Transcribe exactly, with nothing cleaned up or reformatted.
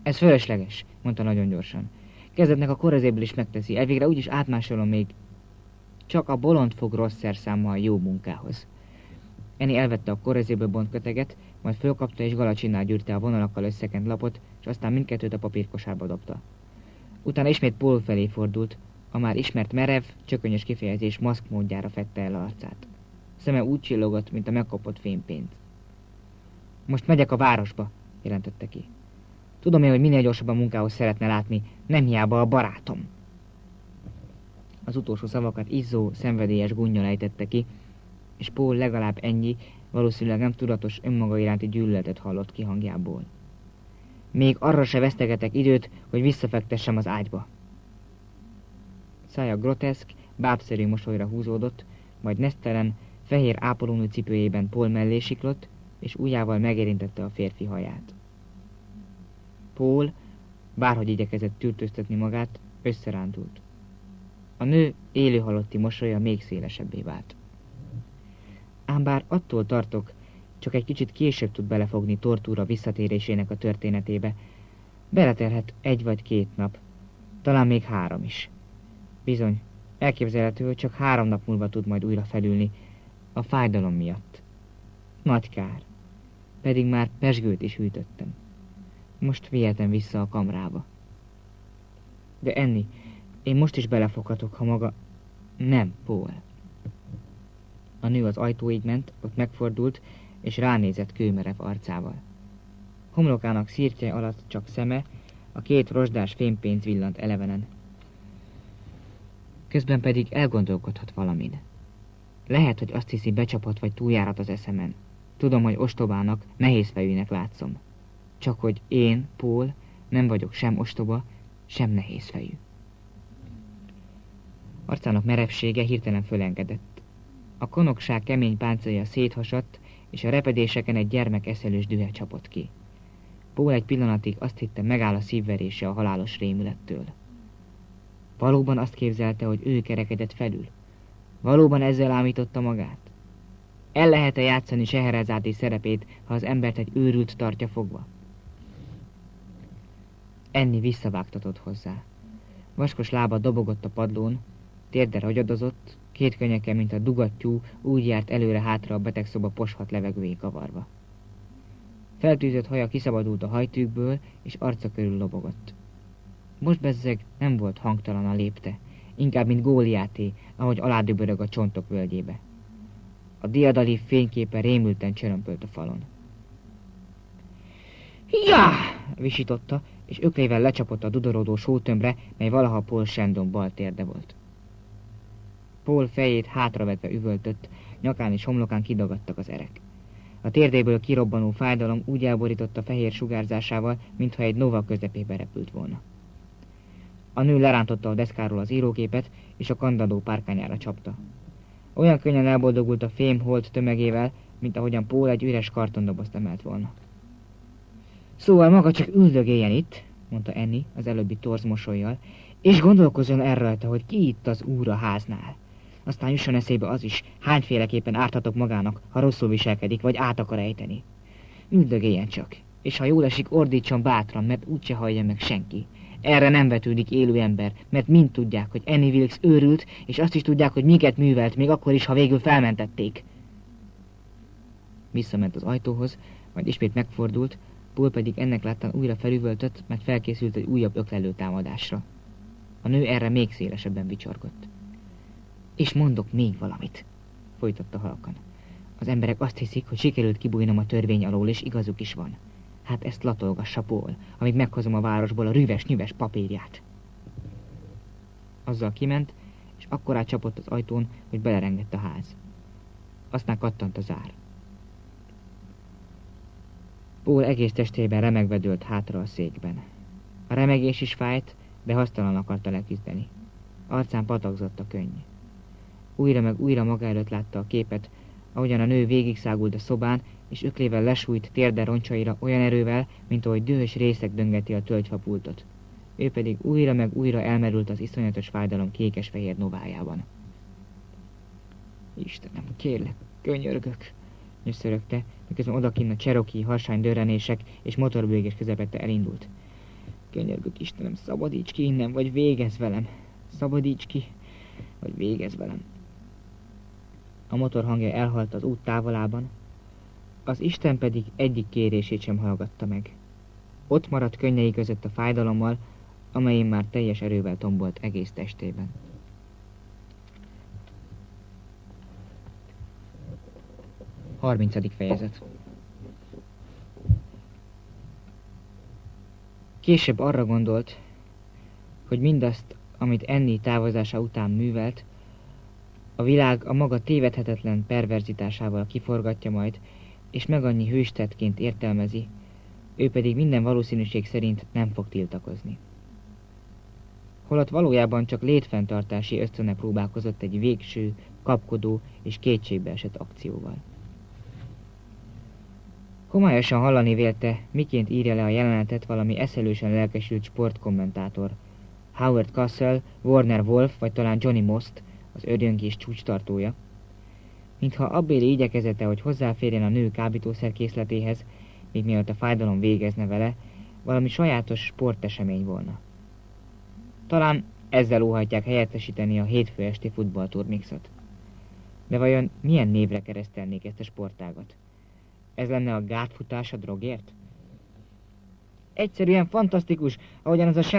Ez fölösleges, mondta nagyon gyorsan. Kezdetnek a korezéből is megteszi, elvégre úgyis átmásolom még. Csak a bolond fog rossz szerszámmal jó munkához. Eni elvette a korezéből bont köteget, majd fölkapta és galacsinnál gyűrte a vonalakkal összekent lapot, és aztán mindkettőt a papírkosárba dobta. Utána ismét Paul felé fordult, a már ismert merev, csökönyös kifejezés maszk módjára fedte el arcát. Szeme úgy csillogott, mint a megkapott fémpénz. Most megyek a városba, jelentette ki. Tudom én, hogy minél gyorsabban munkához szeretne látni, nem hiába a barátom. Az utolsó szavakat izzó, szenvedélyes gunnyal ejtette ki, és Paul legalább ennyi, valószínűleg nem tudatos önmaga iránti gyűlöletet hallott ki hangjából. Még arra se vesztegetek időt, hogy visszafektessem az ágyba. Szája groteszk, bábszerű mosolyra húzódott, majd nesztelen, fehér ápolónő cipőjében Paul mellé siklott, és ujjával megérintette a férfi haját. Paul, bárhogy igyekezett tűrtőztetni magát, összerándult. A nő élő halotti mosolya még szélesebbé vált. Ám bár attól tartok, csak egy kicsit később tud belefogni tortúra visszatérésének a történetébe, beletelhet egy vagy két nap, talán még három is. Bizony, elképzelhető, hogy csak három nap múlva tud majd újra felülni, a fájdalom miatt. Nagy kár, pedig már pezsgőt is hűtöttem. Most vihetem vissza a kamrába. De Annie, én most is belefoghatok, ha maga... Nem, Paul. A nő az ajtóig ment, ott megfordult, és ránézett kőmerev arcával. Homlokának szirtje alatt csak szeme, a két rozsdás fémpénz villant elevenen. Közben pedig elgondolkodhat valamin. Lehet, hogy azt hiszi, becsapott vagy túljárat az eszemen. Tudom, hogy ostobának, nehézfejűnek látszom. Csak hogy én, Paul, nem vagyok sem ostoba, sem nehézfejű. Arcának merevsége hirtelen fölengedett. A konokság kemény páncélja széthasadt, és a repedéseken egy gyermek eszelős dühe csapott ki. Paul egy pillanatig azt hitte, megáll a szívverése a halálos rémülettől. Valóban azt képzelte, hogy ő kerekedett felül? Valóban ezzel ámította magát? El lehet-e játszani Scheherezádi szerepét, ha az embert egy őrült tartja fogva? Annie visszavágtatott hozzá. Vaskos lába dobogott a padlón, térde ragyadozott, két könnyeke, mint a dugattyú, úgy járt előre-hátra a betegszoba poshat levegőjé kavarva. Feltűzött haja kiszabadult a hajtűkből, és arca körül lobogott. Most bezzeg nem volt hangtalan a lépte, inkább mint Góliáté, ahogy aládübörög a csontok völgyébe. A diadalív fényképe rémülten csörömpölt a falon. Ja! Visította, és öklével lecsapott a dudorodó sótömbre, mely valaha Paul Shandon bal térde volt. Paul fejét hátravetve üvöltött, nyakán és homlokán kidagadtak az erek. A térdéből kirobbanó fájdalom úgy elborította fehér sugárzásával, mintha egy nova közepébe repült volna. A nő lerántotta a deszkáról az írógépet, és a kandadó párkányára csapta. Olyan könnyen elboldogult a fém hold tömegével, mint ahogyan Paul egy üres kartondobozt emelt volna. Szóval maga csak üldögéljen itt, mondta Annie az előbbi torz mosollyal, és gondolkozzon el rajta, hogy ki itt az úr a háznál. Aztán jusson eszébe az is, hányféleképpen árthatok magának, ha rosszul viselkedik, vagy át akar ejteni. Üldögéljen csak, és ha jól esik, ordítson bátran, mert úgyse hallja meg senki. Erre nem vetődik élő ember, mert mind tudják, hogy Annie Wilkes őrült, és azt is tudják, hogy miket művelt, még akkor is, ha végül felmentették. Visszament az ajtóhoz, majd ismét megfordult, Paul pedig ennek láttán újra felüvöltött, mert felkészült egy újabb öklelő támadásra. A nő erre még szélesebben vicsorgott. És mondok még valamit, folytatta halkan. Az emberek azt hiszik, hogy sikerült kibújnom a törvény alól, és igazuk is van. Hát ezt latolgassa, Paul, amíg meghozom a városból a rüves-nyüves papírját. Azzal kiment, és akkorát csapott az ajtón, hogy belerengett a ház. Aztán kattant a zár. Paul egész testében remegve dőlt hátra a székben. A remegés is fájt, de hasztalan akarta leküzdeni. Arcán patakzott a könny. Újra meg újra maga előtt látta a képet, ahogyan a nő végigszágult a szobán, és öklével lesújt térde roncsaira olyan erővel, mint ahogy dühös részek döngeti a tölgyfapultot. Ő pedig újra meg újra elmerült az iszonyatos fájdalom kékes-fehér novájában. Istenem, kérlek, könyörgök, nyöszörögte, miközben odakinn a Cherokee harsány dörrenések és motorbőgés közepette elindult. Könyörgök, Istenem, szabadíts ki innen, vagy végezz velem. Szabadíts ki, vagy végezz velem. A motor hangja elhalt az út távolában, az Isten pedig egyik kérését sem hallgatta meg. Ott maradt könnyei között a fájdalommal, amelyen már teljes erővel tombolt egész testében. harmincadik fejezet. Később arra gondolt, hogy mindazt, amit Annie távozása után művelt, a világ a maga tévedhetetlen perverzitásával kiforgatja majd, és meg annyi hőstettként értelmezi, ő pedig minden valószínűség szerint nem fog tiltakozni. Holott valójában csak létfenntartási ösztöne próbálkozott egy végső, kapkodó és kétségbeesett akcióval. Homályosan hallani vélte, miként írja le a jelenetet valami eszelősen lelkesült sportkommentátor. Howard Castle, Warner Wolf vagy talán Johnny Most, az ördöngés csúcstartója, mintha abbéli igyekezete, hogy hozzáférjen a nő kábítószerkészletéhez, még mielőtt a fájdalom végezne vele, valami sajátos sportesemény volna. Talán ezzel óhajtják helyettesíteni a hétfő esti futballturmixot. De vajon milyen névre keresztelnék ezt a sportágat? Ez lenne a gátfutás a drogért? Egyszerűen fantasztikus, ahogyan az a